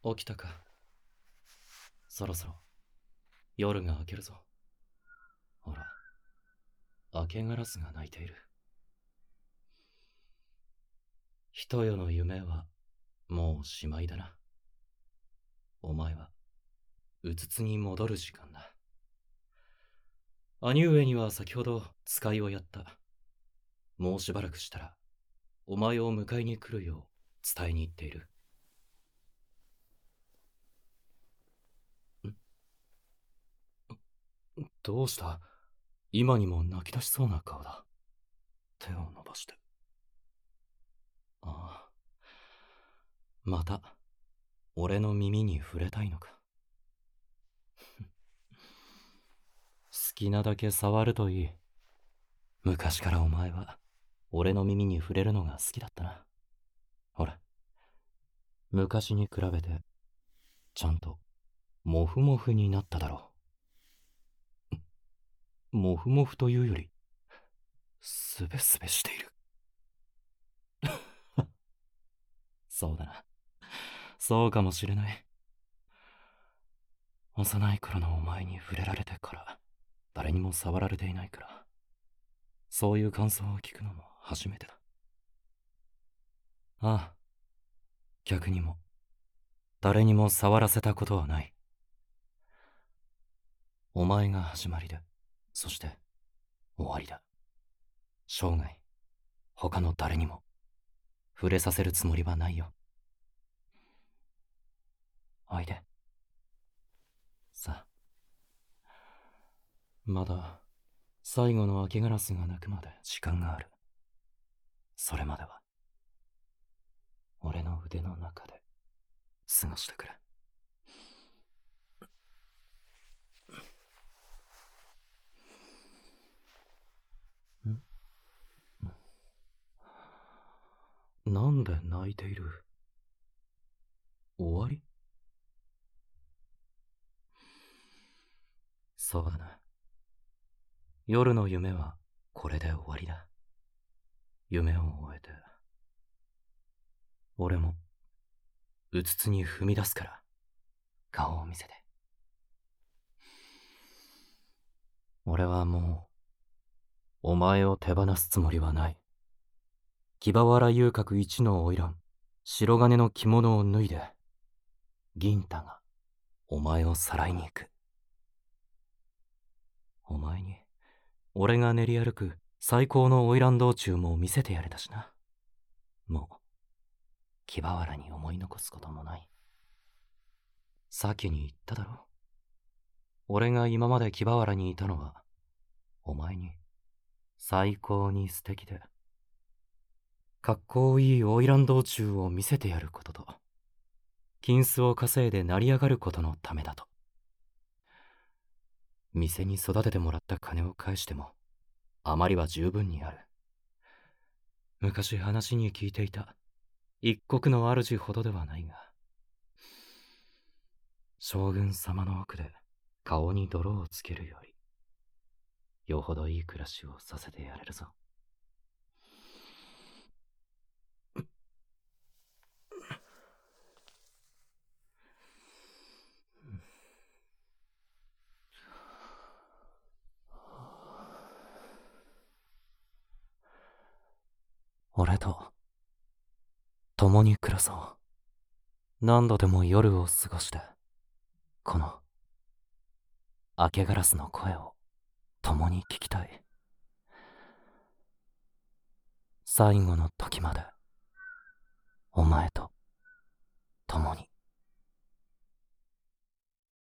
起きたか。そろそろ夜が明けるぞ。ほら、明けガラスが鳴いている。人よの夢はもうしまいだな。お前はうつつに戻る時間だ。兄上には先ほど使いをやった。もうしばらくしたらお前を迎えに来るよう伝えに行っている。どうした？今にも泣き出しそうな顔だ。手を伸ばして。ああ、また俺の耳に触れたいのか。好きなだけ触るといい。昔からお前は俺の耳に触れるのが好きだったな。ほら、昔に比べてちゃんとモフモフになっただろう。モフモフというよりスベスベしている。そうだな、そうかもしれない。幼い頃のお前に触れられてから誰にも触られていないから、そういう感想を聞くのも初めてだ。ああ、逆にも誰にも触らせたことはない。お前が始まりで、そして終わりだ。生涯他の誰にも触れさせるつもりはないよ。おいで。さあ、まだ最後の明けガラスが鳴くまで時間がある。それまでは俺の腕の中で過ごしてくれ。なんで泣いている？終わり？そうだな。夜の夢はこれで終わりだ。夢を終えて俺もうつつに踏み出すから、顔を見せて。俺はもうお前を手放すつもりはない。木場原遊郭一の花魁、白金の着物を脱いで銀太がお前をさらいに行く。お前に俺が練り歩く最高の花魁道中も見せてやれたしな。もう木場原に思い残すこともない。先に言っただろ。俺が今まで木場原にいたのはお前に最高に素敵でかっこいい花魁道中を見せてやることと、金子を稼いで成り上がることのためだと。店に育ててもらった金を返してもあまりは十分にある。昔話に聞いていた一国の主ほどではないが、将軍様の奥で顔に泥をつけるよりよほどいい暮らしをさせてやれるぞ。俺と共に暮らそう。何度でも夜を過ごして、この明けガラスの声を共に聞きたい。最後の時までお前と共に。